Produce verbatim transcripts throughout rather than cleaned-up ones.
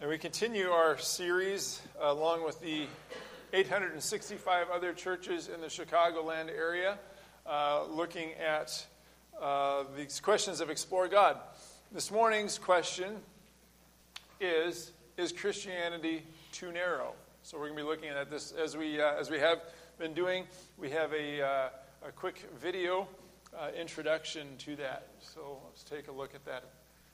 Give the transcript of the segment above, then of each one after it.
And we continue our series uh, along with the eight hundred sixty-five other churches in the Chicagoland area, uh, looking at uh, these questions of Explore God. This morning's question is, is Christianity too narrow? So we're going to be looking at this as we uh, as we have been doing. We have a, uh, a quick video uh, introduction to that. So let's take a look at that.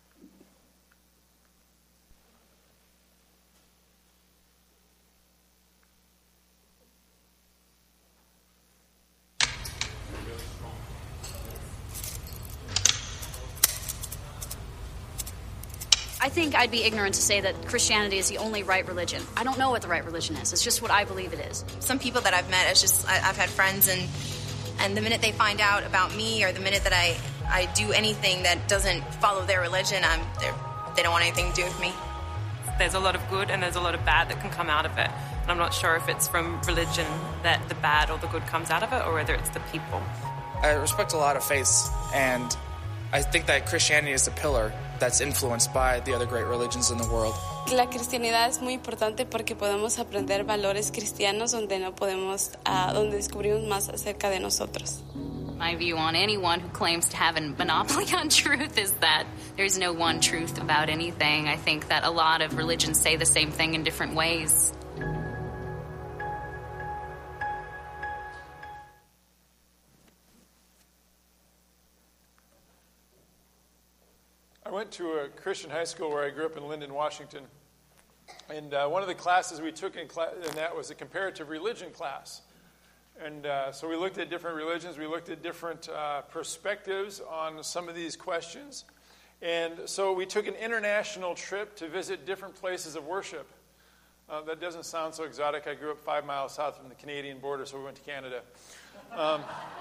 I think I'd be ignorant to say that Christianity is the only right religion. I don't know what the right religion is. It's just what I believe it is. Some people that I've met, it's just I, I've had friends, and and the minute they find out about me, or the minute that I, I do anything that doesn't follow their religion, I'm they don't want anything to do with me. There's a lot of good and there's a lot of bad that can come out of it. And I'm not sure if it's from religion that the bad or the good comes out of it, or whether it's the people. I respect a lot of faiths, and I think that Christianity is the pillar that's influenced by the other great religions in the world. La cristianidad es muy importante porque podemos aprender valores cristianos donde no podemos, uh, donde descubrimos más acerca de nosotros. My view on anyone who claims to have a monopoly on truth is that there's no one truth about anything. I think that a lot of religions say the same thing in different ways. I went to a Christian high school where I grew up in Linden, Washington. And uh, one of the classes we took in, cl- in that was a comparative religion class. And uh, so we looked at different religions. We looked at different uh, perspectives on some of these questions. And so we took an international trip to visit different places of worship. Uh, that doesn't sound so exotic. I grew up five miles south from the Canadian border, so we went to Canada. Um,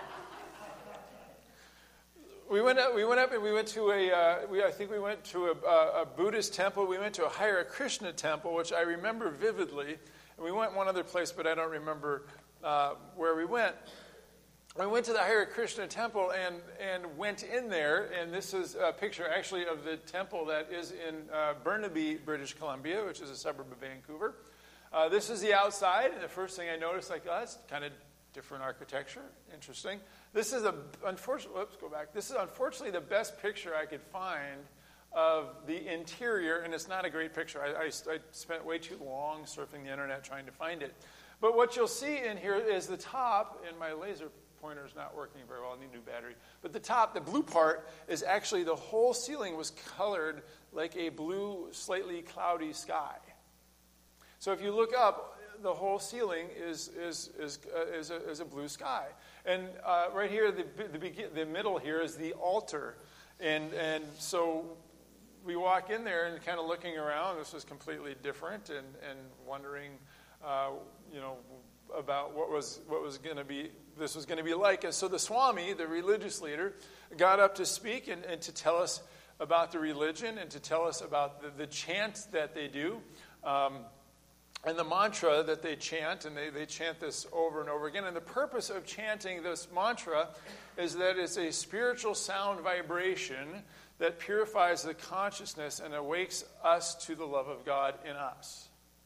We went up. We went up, and we went to a. Uh, we, I think we went to a, a, a Buddhist temple. We went to a Hare Krishna temple, which I remember vividly. And we went one other place, but I don't remember uh, where we went. We went to the Hare Krishna temple and and went in there. And this is a picture, actually, of the temple that is in uh, Burnaby, British Columbia, which is a suburb of Vancouver. Uh, this is the outside, and the first thing I noticed, like, oh, that's kind of different architecture. Interesting. This is a unfortunately. Let's go back. This is unfortunately the best picture I could find of the interior, and it's not a great picture. I, I, I spent way too long surfing the internet trying to find it. But what you'll see in here is the top, and my laser pointer is not working very well. I need a new battery. But the top, the blue part, is actually the whole ceiling was colored like a blue, slightly cloudy sky. So if you look up, the whole ceiling is is is uh, is, a, is a blue sky, and uh, right here, the the, begin, the middle here is the altar, and and so we walk in there and kind of looking around. This is completely different, and and wondering, uh, you know, about what was what was going to be this was going to be like. And so the Swami, the religious leader, got up to speak and, and to tell us about the religion and to tell us about the, the chant that they do. Um, And the mantra that they chant, and they, they chant this over and over again. And the purpose of chanting this mantra is that it's a spiritual sound vibration that purifies the consciousness and awakes us to the love of God in us.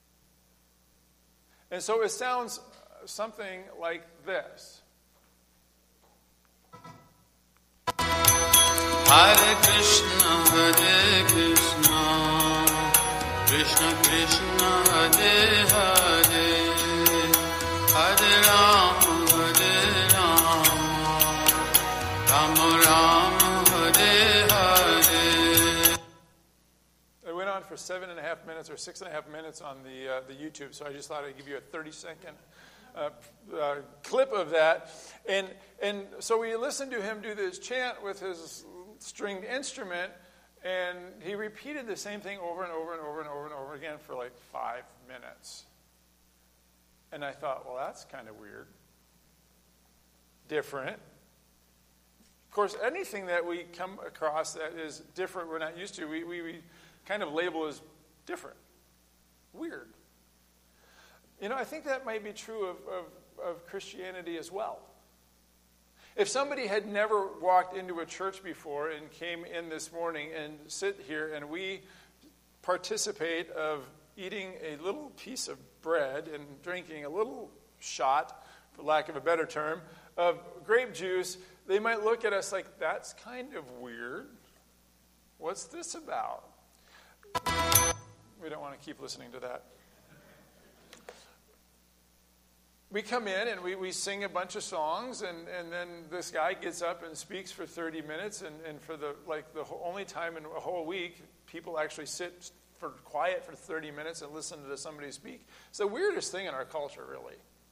And so it sounds something like this. Hare Krishna, Hare Krishna. Krishna Krishna Hare Hare Hare Rama Hare Rama Rama Rama Hare Hare. It went on for seven and a half minutes or six and a half minutes on the uh, the YouTube, so I just thought I'd give you a thirty second uh, uh, clip of that. And and so we listened to him do this chant with his stringed instrument. And he repeated the same thing over and over and over and over and over again for like five minutes. And I thought, well, that's kind of weird. Different. Of course, anything that we come across that is different, we're not used to, we, we, we kind of label as different. Weird. You know, I think that might be true of, of, of Christianity as well. If somebody had never walked into a church before and came in this morning and sit here and we participate of eating a little piece of bread and drinking a little shot, for lack of a better term, of grape juice, they might look at us like, that's kind of weird. What's this about? We don't want to keep listening to that. We come in and we, we sing a bunch of songs, and, and then this guy gets up and speaks for thirty minutes, and, and for the like the whole, only time in a whole week people actually sit for quiet for thirty minutes and listen to somebody speak. It's the weirdest thing in our culture, really.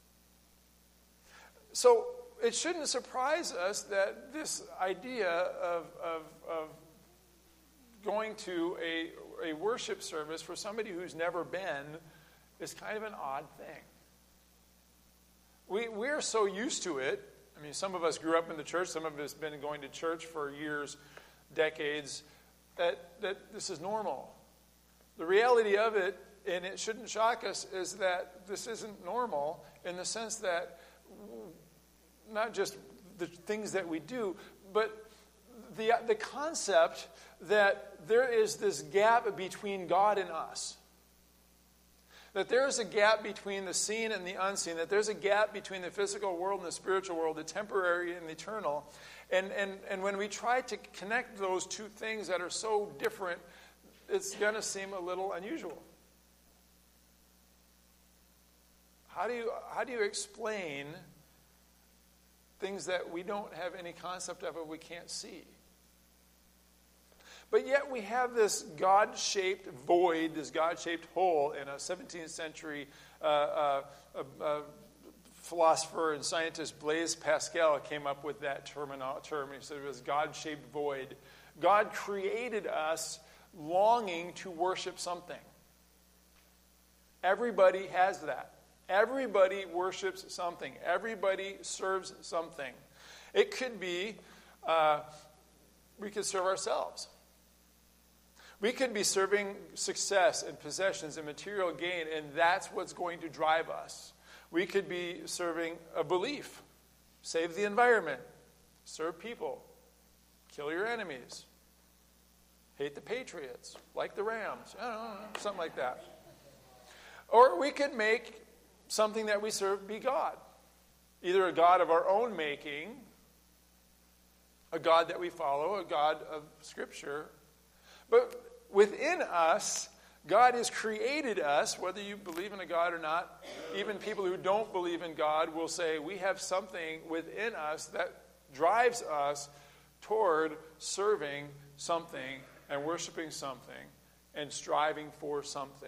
So it shouldn't surprise us that this idea of, of, of going to a, a worship service for somebody who's never been is kind of an odd thing. We, we're so used to it. I mean, some of us grew up in the church. Some of us have been going to church for years, decades, that, that this is normal. The reality of it, and it shouldn't shock us, is that this isn't normal in the sense that not just the things that we do, but the, the concept that there is this gap between God and us. That there is a gap between the seen and the unseen, that there's a gap between the physical world and the spiritual world, the temporary and the eternal. And, and, and when we try to connect those two things that are so different, it's going to seem a little unusual. How do you, how do you explain things that we don't have any concept of or we can't see? But yet we have this God-shaped void, this God-shaped hole in a seventeenth century uh, uh, uh, uh, philosopher and scientist, Blaise Pascal, came up with that term. term. He said it was God-shaped void. God created us longing to worship something. Everybody has that. Everybody worships something. Everybody serves something. It could be, uh, we could serve ourselves. We could be serving success and possessions and material gain, and that's what's going to drive us. We could be serving a belief. Save the environment. Serve people. Kill your enemies. Hate the Patriots. Like the Rams. I don't know, something like that. Or we could make something that we serve be God. Either a God of our own making, a God that we follow, a God of Scripture. But within us, God has created us, whether you believe in a God or not. Even people who don't believe in God will say we have something within us that drives us toward serving something and worshiping something and striving for something.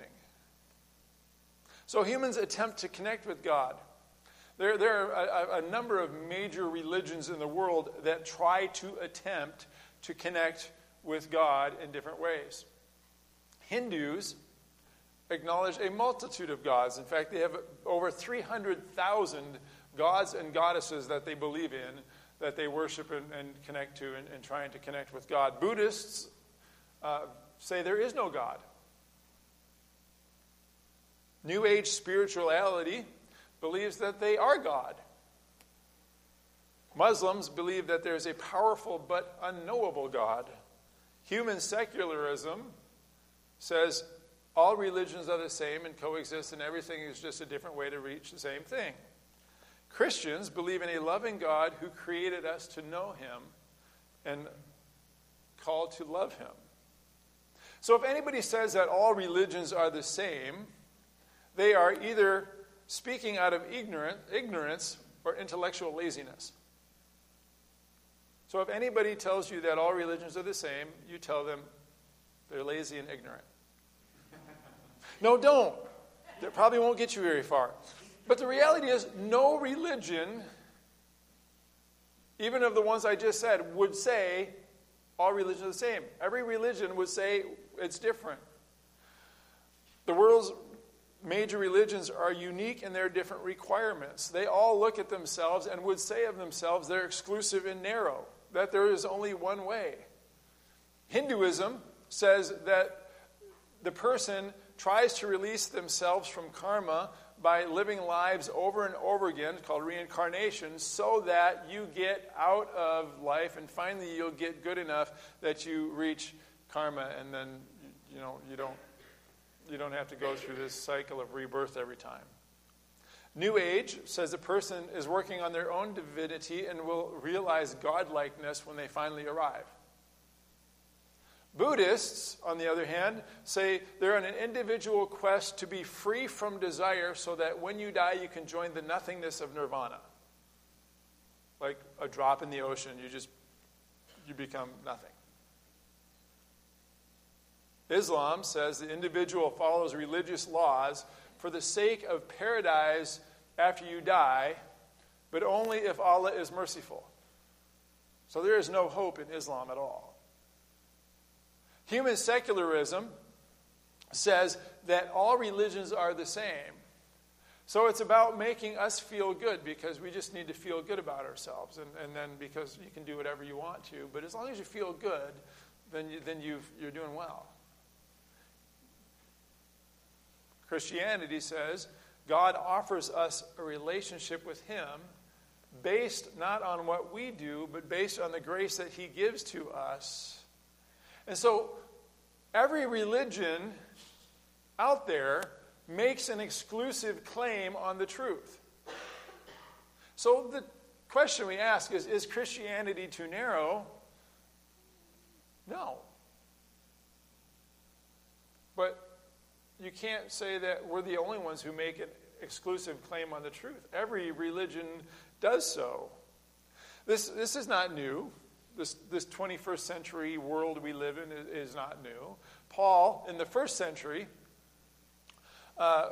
So humans attempt to connect with God. There, there are a, a number of major religions in the world that try to attempt to connect with God in different ways. Hindus acknowledge a multitude of gods. In fact, they have over three hundred thousand gods and goddesses that they believe in, that they worship and, and connect to, and, and trying to connect with God. Buddhists uh, say there is no God. New Age spirituality believes that they are God. Muslims believe that there's a powerful but unknowable God. Human secularism says all religions are the same and coexist, and everything is just a different way to reach the same thing. Christians believe in a loving God who created us to know him and called to love him. So if anybody says that all religions are the same, they are either speaking out of ignorant, ignorance or intellectual laziness. So if anybody tells you that all religions are the same, you tell them they're lazy and ignorant. No, don't. That probably won't get you very far. But the reality is, no religion, even of the ones I just said, would say all religions are the same. Every religion would say it's different. The world's major religions are unique in their different requirements. They all look at themselves and would say of themselves they're exclusive and narrow, that there is only one way. Hinduism says that the person tries to release themselves from karma by living lives over and over again, called reincarnation, so that you get out of life and finally you'll get good enough that you reach karma, and then you know you don't You don't have to go through this cycle of rebirth every time. New Age says a person is working on their own divinity and will realize godlikeness when they finally arrive. Buddhists, on the other hand, say they're on an individual quest to be free from desire so that when you die you can join the nothingness of nirvana. Like a drop in the ocean, you just, you become nothing. Islam says the individual follows religious laws for the sake of paradise after you die, but only if Allah is merciful. So there is no hope in Islam at all. Human secularism says that all religions are the same. So it's about making us feel good because we just need to feel good about ourselves. And, and then because you can do whatever you want to, but as long as you feel good, then, you, then you've, you're doing well. Christianity says God offers us a relationship with Him based not on what we do, but based on the grace that He gives to us. And so every religion out there makes an exclusive claim on the truth. So the question we ask is, is Christianity too narrow? No. But you can't say that we're the only ones who make an exclusive claim on the truth. Every religion does so. This, this is not new. This, this twenty-first century world we live in is, is not new. Paul, in the first century, uh,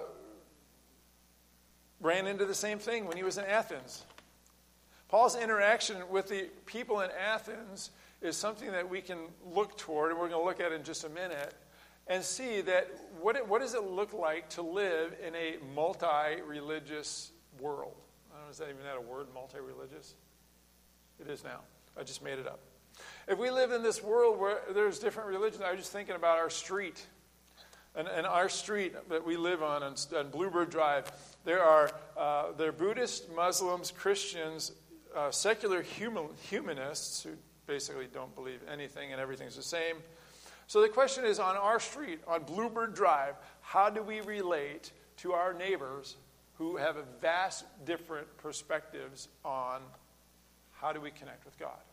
ran into the same thing when he was in Athens. Paul's interaction with the people in Athens is something that we can look toward, and we're going to look at in just a minute, and see that what, it, what does it look like to live in a multi-religious world? I don't know, is that even that a word, multi-religious? It is now. I just made it up. If we live in this world where there's different religions, I was just thinking about our street. And, and our street that we live on, on, on Bluebird Drive, there are uh, there are Buddhists, Muslims, Christians, uh, secular human, humanists who basically don't believe anything and everything's the same. So the question is, on our street, on Bluebird Drive, how do we relate to our neighbors who have a vast different perspectives on how do we connect with God?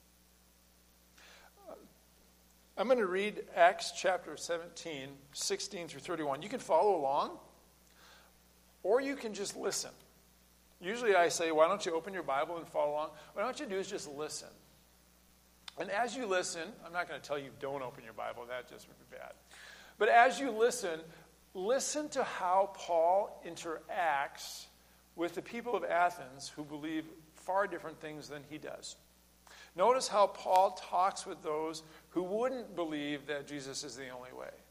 Uh, I'm going to read Acts chapter seventeen, sixteen through thirty-one. You can follow along, or you can just listen. Usually I say, why don't you open your Bible and follow along? What I want you to do is just listen. And as you listen, I'm not going to tell you don't open your Bible. That just would be bad. But as you listen, listen to how Paul interacts with the people of Athens who believe far different things than he does. Notice how Paul talks with those who wouldn't believe that Jesus is the only way.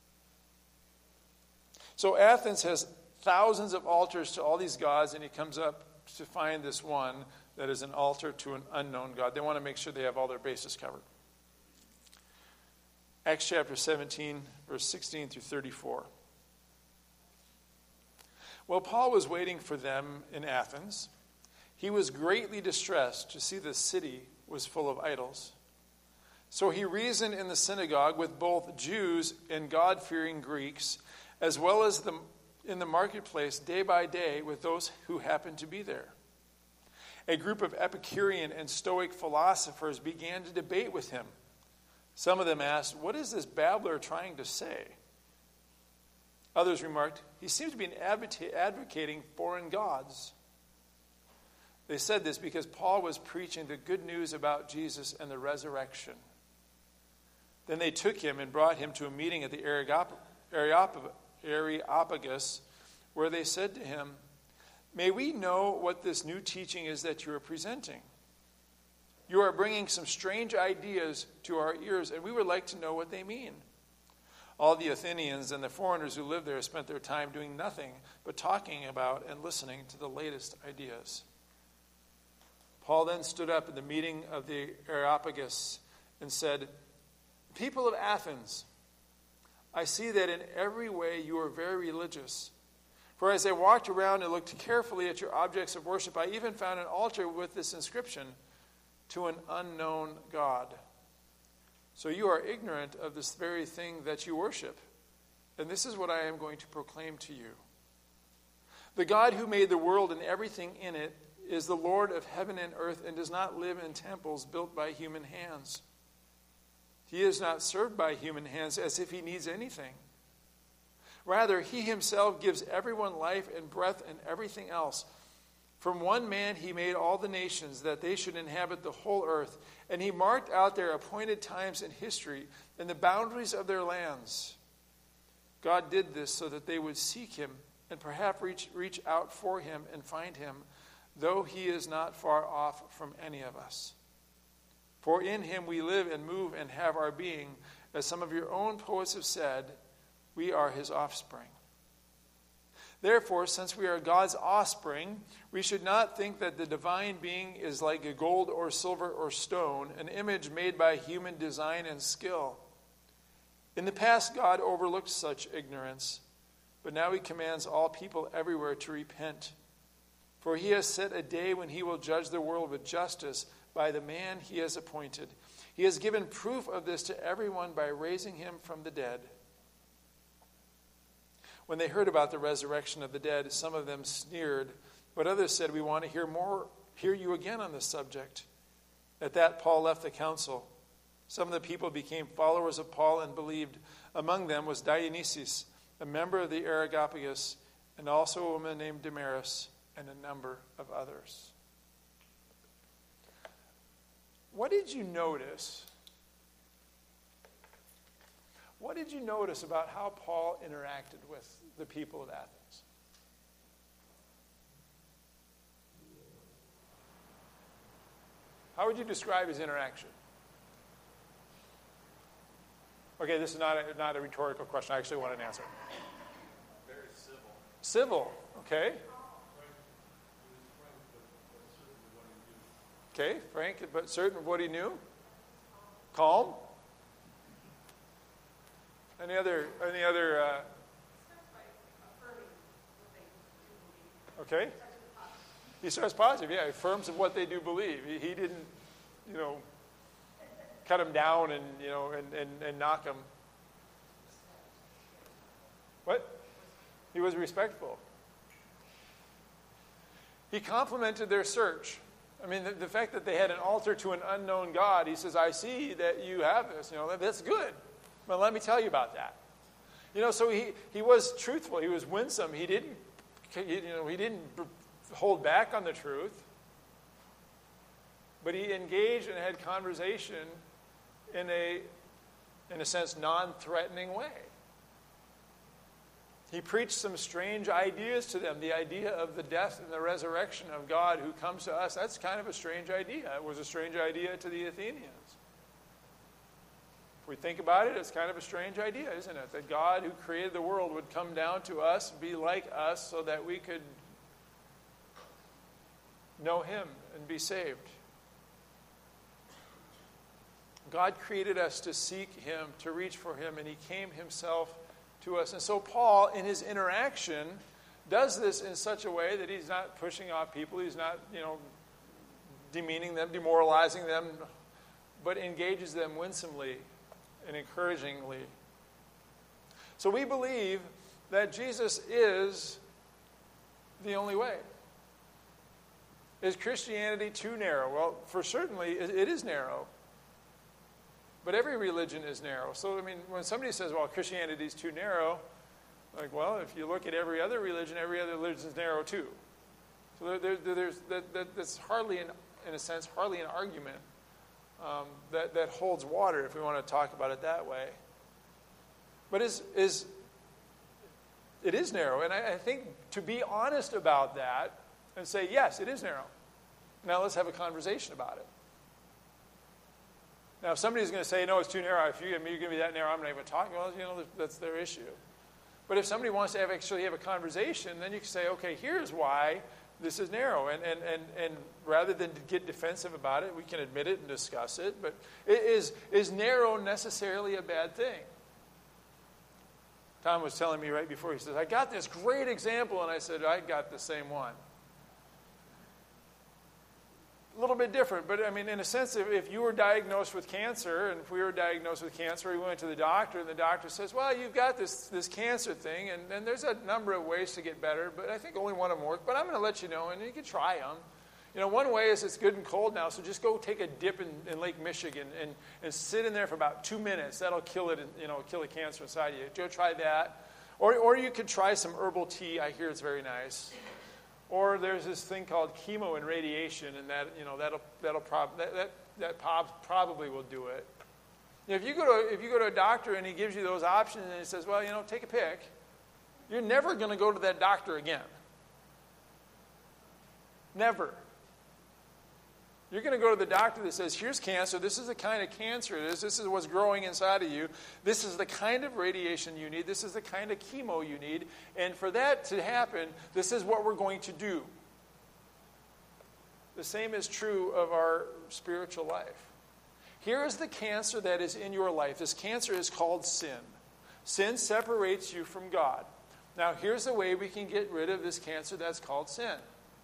So Athens has thousands of altars to all these gods, and he comes up to find this one that is an altar to an unknown God. They want to make sure they have all their bases covered. Acts chapter seventeen, verse sixteen through thirty-four. While Paul was waiting for them in Athens, he was greatly distressed to see the city was full of idols. So he reasoned in the synagogue with both Jews and God-fearing Greeks, as well as the, in the marketplace day by day with those who happened to be there. A group of Epicurean and Stoic philosophers began to debate with him. Some of them asked, "What is this babbler trying to say?" Others remarked, "He seems to be advocating foreign gods." They said this because Paul was preaching the good news about Jesus and the resurrection. Then they took him and brought him to a meeting at the Areopagus, where they said to him, "May we know what this new teaching is that you are presenting? You are bringing some strange ideas to our ears, and we would like to know what they mean." All the Athenians and the foreigners who lived there spent their time doing nothing but talking about and listening to the latest ideas. Paul then stood up in the meeting of the Areopagus and said, "People of Athens, I see that in every way you are very religious. For as I walked around and looked carefully at your objects of worship, I even found an altar with this inscription, 'To an unknown God.' So you are ignorant of this very thing that you worship. And this is what I am going to proclaim to you. The God who made the world and everything in it is the Lord of heaven and earth and does not live in temples built by human hands. He is not served by human hands as if he needs anything. Rather, he himself gives everyone life and breath and everything else. From one man he made all the nations, that they should inhabit the whole earth. And he marked out their appointed times in history and the boundaries of their lands. God did this so that they would seek him and perhaps reach, reach out for him and find him, though he is not far off from any of us. For in him we live and move and have our being. As some of your own poets have said, we are his offspring. Therefore, since we are God's offspring, we should not think that the divine being is like a gold or silver or stone, an image made by human design and skill. In the past, God overlooked such ignorance, but now he commands all people everywhere to repent. For he has set a day when he will judge the world with justice by the man he has appointed. He has given proof of this to everyone by raising him from the dead. When they heard about the resurrection of the dead, some of them sneered, but others said, we want to hear more, hear you again on this subject. At that, Paul left the council. Some of the people became followers of Paul and believed. Among them was Dionysius, a member of the Areopagus, and also a woman named Damaris, and a number of others. What did you notice? What did you notice about how Paul interacted with the people of Athens? How would you describe his interaction? Okay, this is not a, not a rhetorical question. I actually want an answer. Very civil. Civil, okay. Okay, frank, but certain of what he knew. Calm. Any other? Any other? Uh... Okay. He starts positive. Yeah, he affirms of what they do believe. He, he didn't, you know, cut them down and you know and, and, and knock them. What? He was respectful. He complimented their search. I mean, the, the fact that they had an altar to an unknown God, he says, I see that you have this. You know, that, that's good. But let me tell you about that. You know, so he, he was truthful. He was winsome. He didn't, you know, he didn't hold back on the truth. But he engaged and had conversation in a, in a sense, non-threatening way. He preached some strange ideas to them. The idea of the death and the resurrection of God who comes to us, that's kind of a strange idea. It was a strange idea to the Athenians. If we think about it, it's kind of a strange idea, isn't it? That God who created the world would come down to us, be like us, so that we could know him and be saved. God created us to seek him, to reach for him, and he came himself to us. And so Paul, in his interaction, does this in such a way that he's not pushing off people, he's not, you know, demeaning them, demoralizing them, but engages them winsomely and encouragingly. So we believe that Jesus is the only way. Is Christianity too narrow? Well, for certainly it is narrow. But every religion is narrow. So, I mean, when somebody says, well, Christianity is too narrow, like, well, if you look at every other religion, every other religion is narrow too. So there, there, there's, that, that, that's hardly, an, in a sense, hardly an argument um, that, that holds water, if we want to talk about it that way. But is, is it is narrow. And I, I think to be honest about that and say, yes, it is narrow. Now let's have a conversation about it. Now, if somebody's going to say, no, it's too narrow, if you, I mean, you're going to be that narrow, I'm not even talking, well, you know, that's their issue. But if somebody wants to have, actually have a conversation, then you can say, okay, here's why this is narrow. And, and, and, and rather than get defensive about it, we can admit it and discuss it. But is, is narrow necessarily a bad thing? Tom was telling me right before, he says, I got this great example, and I said, I got the same one. little bit different, but I mean, in a sense, if, if you were diagnosed with cancer, and if we were diagnosed with cancer, we went to the doctor, and the doctor says, well, you've got this, this cancer thing, and, and there's a number of ways to get better, but I think only one of them works, but I'm going to let you know, and you can try them. You know, one way is it's good and cold now, so just go take a dip in, in Lake Michigan and, and sit in there for about two minutes. That'll kill it, you know, kill the cancer inside you. Go try that. Or, or you could try some herbal tea. I hear it's very nice. Or there's this thing called chemo and radiation, and that, you know, that'll that'll prob- that that, that prob- probably will do it. You know, if you go to if you go to a doctor and he gives you those options and he says, well, you know, take a pick, you're never going to go to that doctor again. Never. You're going to go to the doctor that says, here's cancer, this is the kind of cancer it is, this is what's growing inside of you, this is the kind of radiation you need, this is the kind of chemo you need, and for that to happen, this is what we're going to do. The same is true of our spiritual life. Here is the cancer that is in your life. This cancer is called sin. Sin separates you from God. Now, here's the way we can get rid of this cancer that's called sin.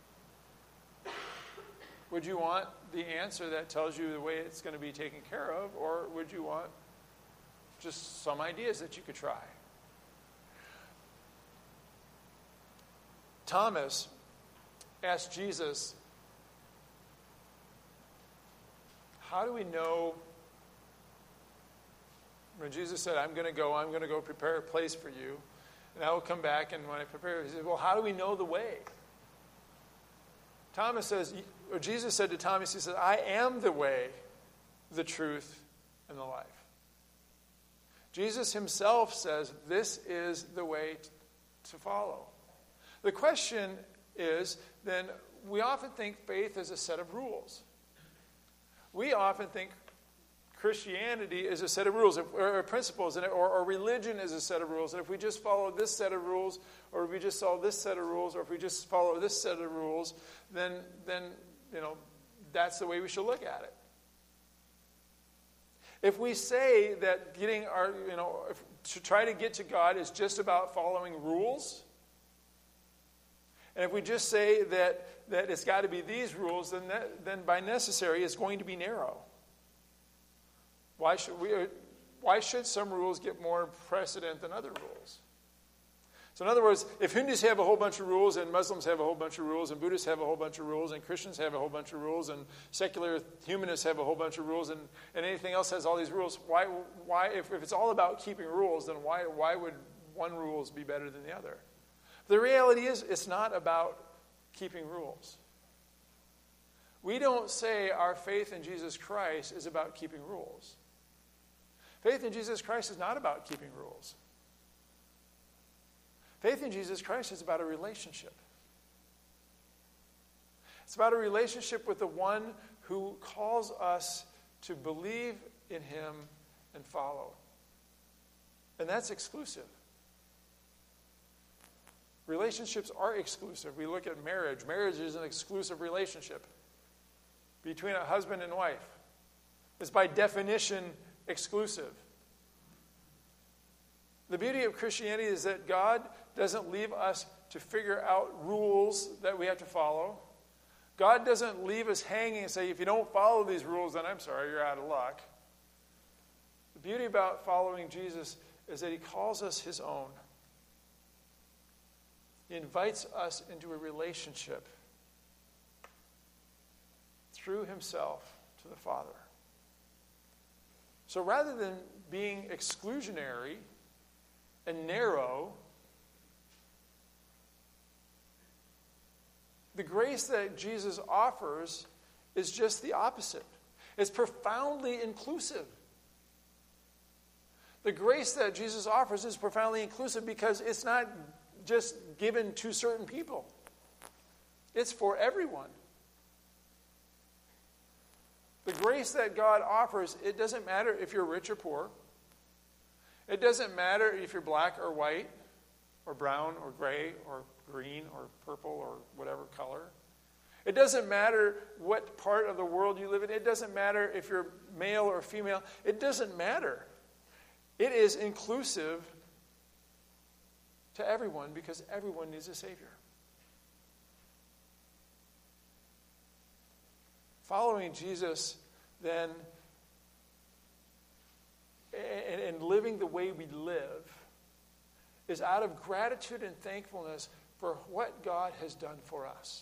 Would you want the answer that tells you the way it's going to be taken care of, or would you want just some ideas that you could try? Thomas asked Jesus, how do we know, when Jesus said, I'm going to go, I'm going to go prepare a place for you, and I will come back, and when I prepare, he said, well, how do we know the way? Thomas says, or Jesus said to Thomas, he said, I am the way, the truth, and the life. Jesus himself says, this is the way to follow. The question is, then, we often think faith is a set of rules. We often think Christianity is a set of rules, or principles, or, or religion is a set of rules. And if we just follow this set of rules, or if we just follow this set of rules, or if we just follow this set of rules, then, then you know, that's the way we should look at it. If we say that getting our, you know, if, to try to get to God is just about following rules, and if we just say that, that it's got to be these rules, then, that, then by necessary it's going to be narrow. Why should we? Why should some rules get more precedent than other rules? So in other words, if Hindus have a whole bunch of rules, and Muslims have a whole bunch of rules, and Buddhists have a whole bunch of rules, and Christians have a whole bunch of rules, and secular humanists have a whole bunch of rules, and, and anything else has all these rules, why, why if, if it's all about keeping rules, then why, why would one rules be better than the other? The reality is, it's not about keeping rules. We don't say our faith in Jesus Christ is about keeping rules. Faith in Jesus Christ is not about keeping rules. Faith in Jesus Christ is about a relationship. It's about a relationship with the one who calls us to believe in him and follow. And that's exclusive. Relationships are exclusive. We look at marriage. Marriage is an exclusive relationship between a husband and wife. It's by definition exclusive. The beauty of Christianity is that God doesn't leave us to figure out rules that we have to follow. God doesn't leave us hanging and say, if you don't follow these rules, then I'm sorry, you're out of luck. The beauty about following Jesus is that he calls us his own. He invites us into a relationship through himself to the Father. So rather than being exclusionary and narrow, the grace that Jesus offers is just the opposite. It's profoundly inclusive. The grace that Jesus offers is profoundly inclusive because it's not just given to certain people. It's for everyone. The grace that God offers, it doesn't matter if you're rich or poor. It doesn't matter if you're black or white, or brown or gray or green or purple or whatever color. It doesn't matter what part of the world you live in. It doesn't matter if you're male or female. It doesn't matter. It is inclusive to everyone because everyone needs a Savior. Following Jesus, then, and, and living the way we live, is out of gratitude and thankfulness for what God has done for us.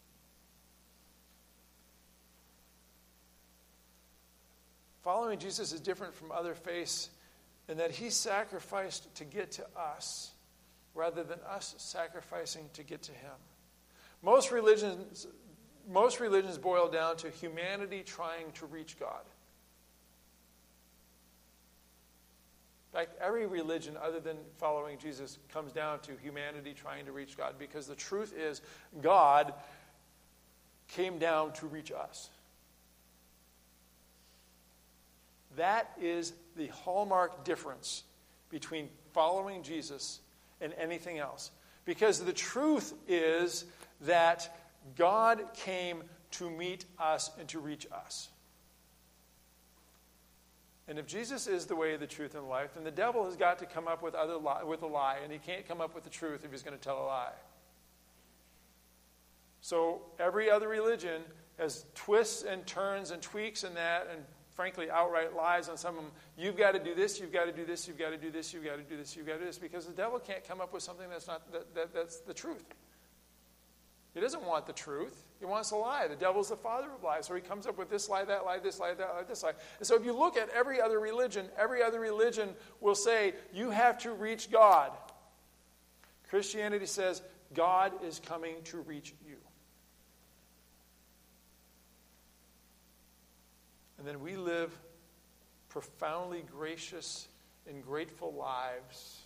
Following Jesus is different from other faiths in that he sacrificed to get to us rather than us sacrificing to get to him. Most religions, most religions boil down to humanity trying to reach God. In fact, every religion other than following Jesus comes down to humanity trying to reach God, because the truth is God came down to reach us. That is the hallmark difference between following Jesus and anything else. Because the truth is that God came to meet us and to reach us. And if Jesus is the way, the truth, and the life, then the devil has got to come up with other li- with a lie, and he can't come up with the truth if he's going to tell a lie. So every other religion has twists and turns and tweaks and that, and frankly, outright lies on some of them. You've got to do this, you've got to do this, you've got to do this, you've got to do this, you've got to do this, because the devil can't come up with something that's not that, that, that's the truth. He doesn't want the truth. He wants a lie. The devil's the father of lies. So he comes up with this lie, that lie, this lie, that lie, this lie. And so if you look at every other religion, every other religion will say, you have to reach God. Christianity says, God is coming to reach you. And then we live profoundly gracious and grateful lives,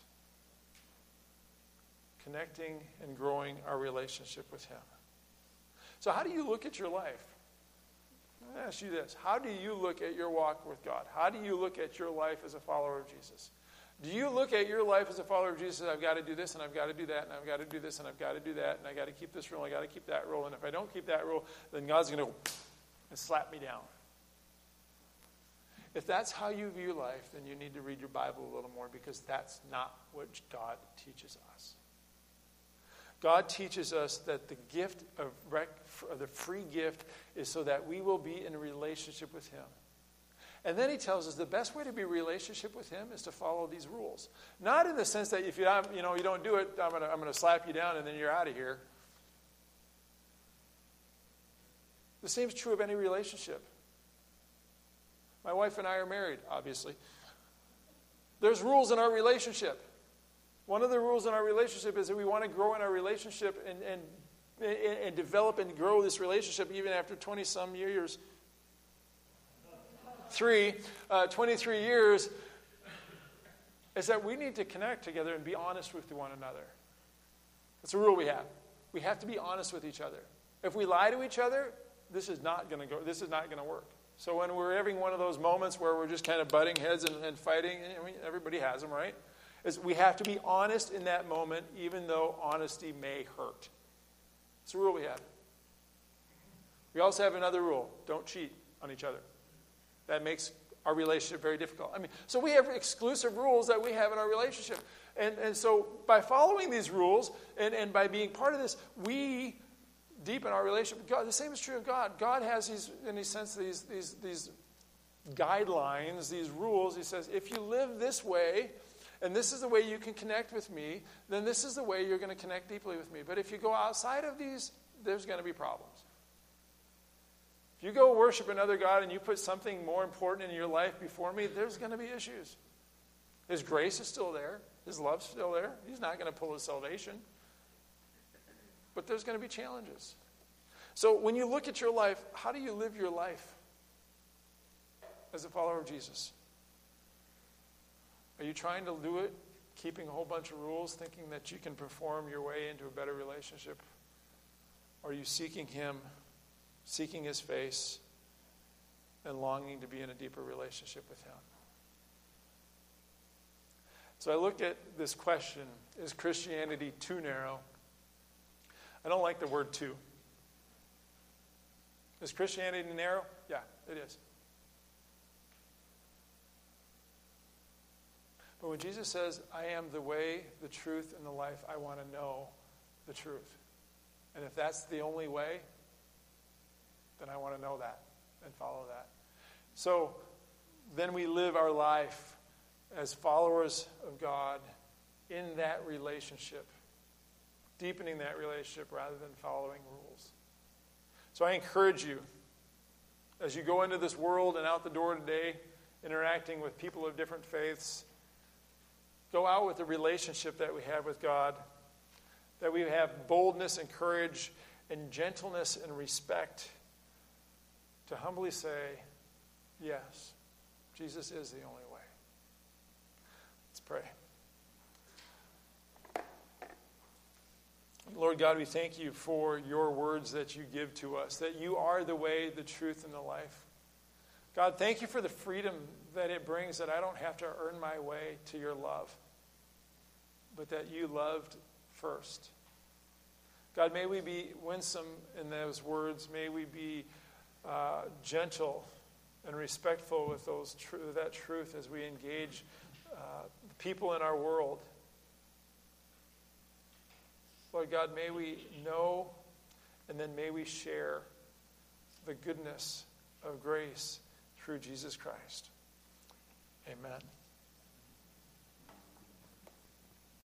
connecting and growing our relationship with him. So how do you look at your life? Let me ask you this. How do you look at your walk with God? How do you look at your life as a follower of Jesus? Do you look at your life as a follower of Jesus, I've got to do this, and I've got to do that, and I've got to do this, and I've got to do that, and I've got to keep this rule, and I've got to keep that rule, and if I don't keep that rule, then God's going to go and slap me down. If that's how you view life, then you need to read your Bible a little more, because that's not what God teaches us. God teaches us that the gift of rec- the free gift is so that we will be in a relationship with him. And then he tells us the best way to be in a relationship with him is to follow these rules. Not in the sense that if you, you know, you don't do it, I'm going to I'm going to slap you down and then you're out of here. The same is true of any relationship. My wife and I are married, obviously. There's rules in our relationship. One of the rules in our relationship is that we want to grow in our relationship and, and, and, and develop and grow this relationship even after twenty-some years. Three, uh, twenty-three years, is that we need to connect together and be honest with one another. That's a rule we have. We have to be honest with each other. If we lie to each other, this is not going to go. This is not going to work. So when we're having one of those moments where we're just kind of butting heads and, and fighting, I mean, everybody has them, right? Is we have to be honest in that moment, even though honesty may hurt. It's a rule we have. We also have another rule: don't cheat on each other. That makes our relationship very difficult. I mean, so we have exclusive rules that we have in our relationship. And, and so by following these rules and, and by being part of this, we deepen our relationship with God. The same is true of God. God has these, in a sense, these, these, these guidelines, these rules. He says, if you live this way, and this is the way you can connect with me, then this is the way you're going to connect deeply with me. But if you go outside of these, there's going to be problems. If you go worship another God and you put something more important in your life before me, there's going to be issues. His grace is still there. His love's still there. He's not going to pull his salvation. But there's going to be challenges. So when you look at your life, how do you live your life as a follower of Jesus? Are you trying to do it, keeping a whole bunch of rules, thinking that you can perform your way into a better relationship? Or are you seeking him, seeking his face, and longing to be in a deeper relationship with him? So I looked at this question, is Christianity too narrow? I don't like the word too. Is Christianity narrow? Yeah, it is. But when Jesus says, I am the way, the truth, and the life, I want to know the truth. And if that's the only way, then I want to know that. and follow that. So then we live our life as followers of God in that relationship, deepening that relationship rather than following rules. So I encourage you, as you go into this world and out the door today, interacting with people of different faiths, go out with the relationship that we have with God, that we have boldness and courage and gentleness and respect to humbly say, yes, Jesus is the only way. Let's pray. Lord God, we thank you for your words that you give to us, that you are the way, the truth, and the life. God, thank you for the freedom that it brings, that I don't have to earn my way to your love, but that you loved first. God, may we be winsome in those words. May we be uh, gentle and respectful with those tr- that truth as we engage uh, the people in our world. Lord God, may we know and then may we share the goodness of grace through Jesus Christ. Amen.